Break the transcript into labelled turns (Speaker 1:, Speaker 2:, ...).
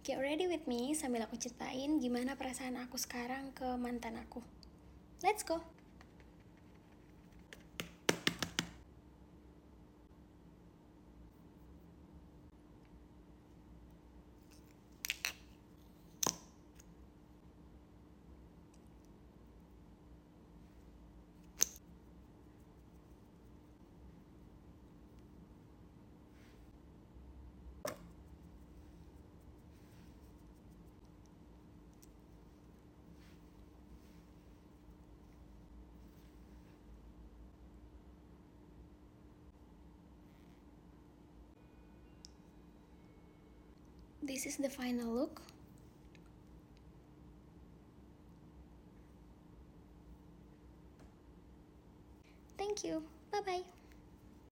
Speaker 1: Get ready with me sambil aku ceritain gimana perasaan aku sekarang ke mantan aku. Let's go! This is the final look. Thank you. Bye-bye.